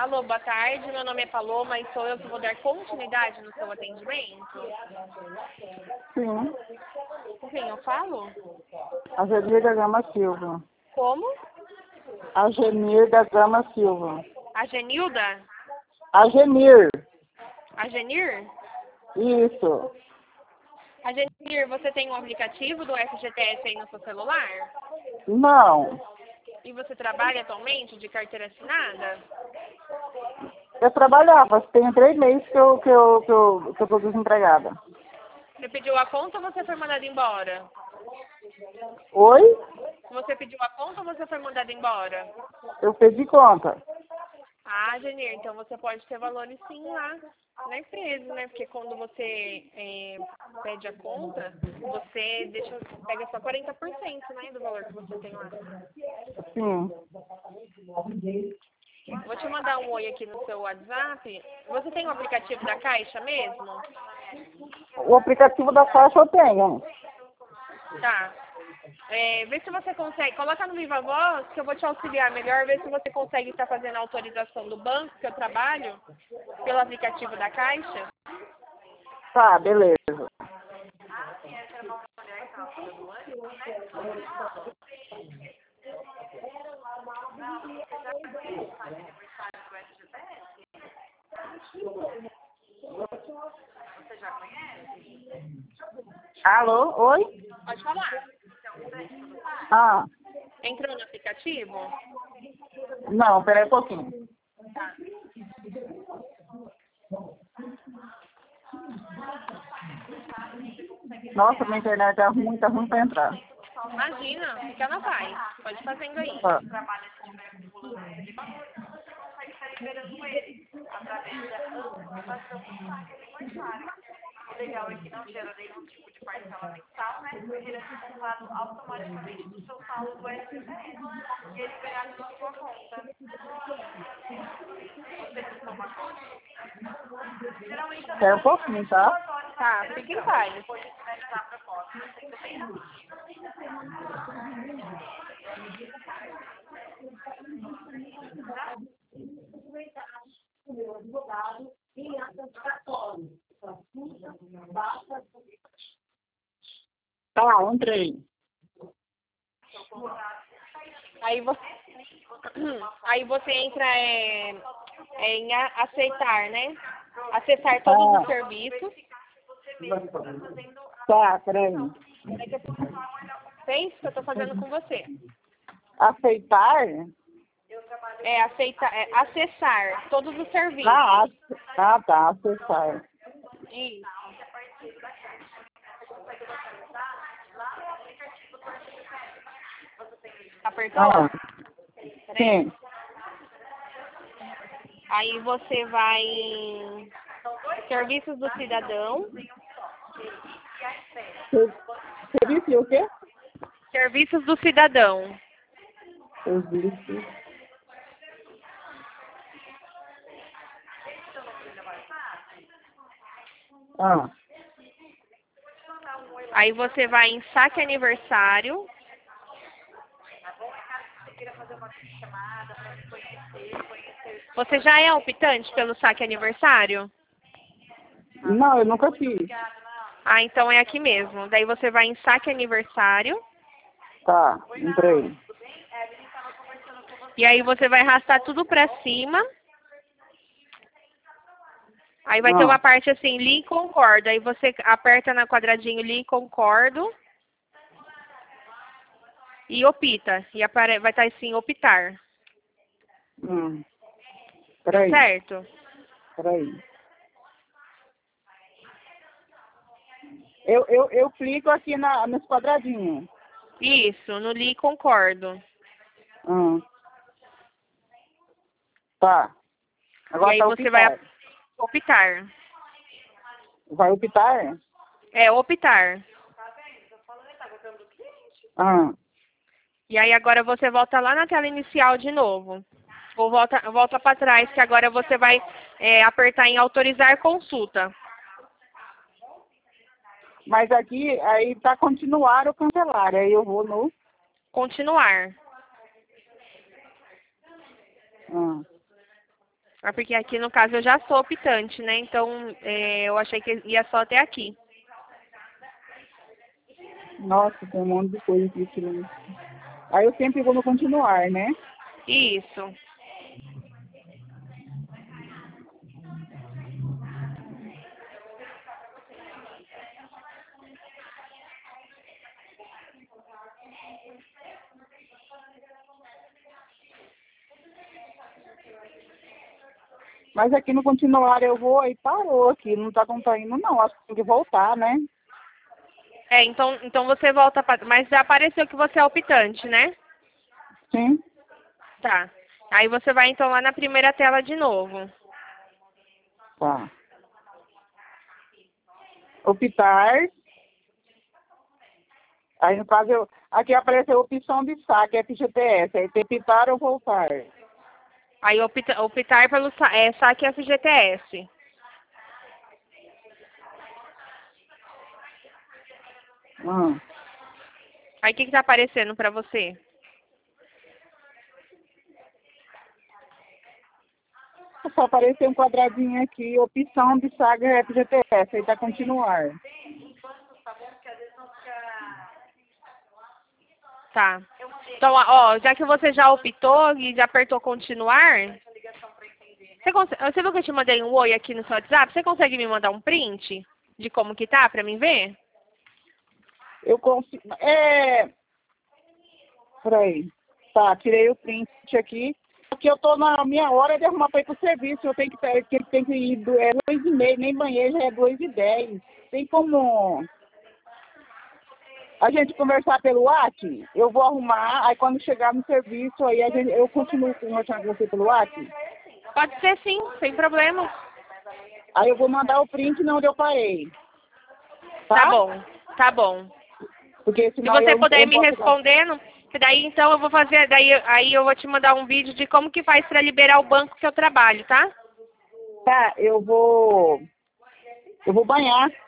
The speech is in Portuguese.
Alô, boa tarde. Meu nome é Paloma e sou eu que vou dar continuidade no seu atendimento. Sim, Com quem eu falo? Agenir da Gama Silva. Como? Agenir da Gama Silva. A Genilda? Agenir, A Genir? isso. A Genir, você tem um aplicativo do FGTS aí no seu celular? Não, E você trabalha atualmente de carteira assinada? eu trabalhava, tem 3 meses que eu tô desempregada. Você pediu a conta ou você foi mandado embora? Oi? Você pediu a conta ou você foi mandado embora? Eu pedi conta. Ah, Genir, então você pode ter valores sim lá na empresa, né? Porque quando você pede a conta, você pega só 40%, né, do valor que você tem lá. Sim. Vou te mandar um oi aqui no seu WhatsApp. Você tem o aplicativo da Caixa mesmo? O aplicativo da Caixa eu tenho. Tá. Vê se você consegue. Coloca no Viva Voz que eu vou te auxiliar melhor. Vê se você consegue estar fazendo a autorização do banco que eu trabalho pelo aplicativo da Caixa. Tá, beleza. Alô? Oi? Pode falar. Ah, Entrou no aplicativo? não, peraí um pouquinho. Tá. Nossa, minha internet tá ruim pra entrar. Imagina, fica na paz. Pode ir fazendo aí. Tá. Espera um pouquinho, tá? Tá, fica em paz. Tá, entrei. Aí você, aí você entra em aceitar, né? Acessar todos os serviços. Tá, peraí. Fez o que eu tô fazendo com você. Aceitar? Acessar todos os serviços. Tá, acessar. Isso. Apertou? Ah, Peraí. sim. Aí você vai em Serviços do Cidadão. Serviço e o quê? Serviços do Cidadão. Serviço. Ah, Aí você vai em Saque Aniversário. Você já é optante pelo Saque Aniversário? não, eu nunca fiz. Ah, então é aqui mesmo. Daí você vai em Saque Aniversário. Tá, entrei. E aí você vai arrastar tudo pra cima. Aí vai ter uma parte assim, li e concordo. Aí você aperta na quadradinho li e concordo. E opta. E vai estar assim, optar. Peraí, Certo? peraí. Eu clico aqui nos quadradinhos. Isso, no li e concordo. Tá. Agora E aí tá você vai optar. optar. Vai optar? É, optar. Ah, E aí agora você volta lá na tela inicial de novo. Ou volta para trás, que agora você vai apertar em autorizar consulta. mas aqui, aí tá continuar ou cancelar. Aí eu vou no... Continuar. Ah, É porque aqui no caso eu já sou optante, né? Então eu achei que ia só até aqui. Nossa, tem um monte de coisa aqui. Aí eu sempre vou no continuar, né? Isso. Mas aqui no continuar eu vou e parou aqui, não tá indo não, acho que tem que voltar, né? Então você volta para... Mas já apareceu que você é optante, né? Sim, Tá. Aí você vai então lá na primeira tela de novo. tá. Optar. Aí no caso aqui apareceu a opção de saque, FGTS, aí tem optar ou voltar. Aí optar pelo saque FGTS. Hum. Aí o que tá aparecendo para você? Só apareceu um quadradinho aqui, opção de saque FGTS, aí tá continuar. Tá. Então, ó, já que você já optou e já apertou continuar, você viu que eu te mandei um oi aqui no seu WhatsApp? Você consegue me mandar um print de como que tá pra mim ver? Eu consigo. Peraí. Tá, tirei o print aqui. Aqui eu tô na minha hora de arrumar para ir pro serviço. Eu tenho que ir 2h30, nem banheiro, já é 2h10. Tem como a gente conversar pelo WhatsApp? Eu vou arrumar, aí quando chegar no serviço, aí eu continuo conversando com você pelo WhatsApp. Pode ser sim, sem problema. Aí eu vou mandar o print não onde eu parei. Tá Tá? bom, tá bom. Porque Se senão você eu puder não me posso. respondendo, que daí então eu vou fazer, aí eu vou te mandar um vídeo de como que faz pra liberar o banco que eu trabalho, tá? Tá, eu vou banhar.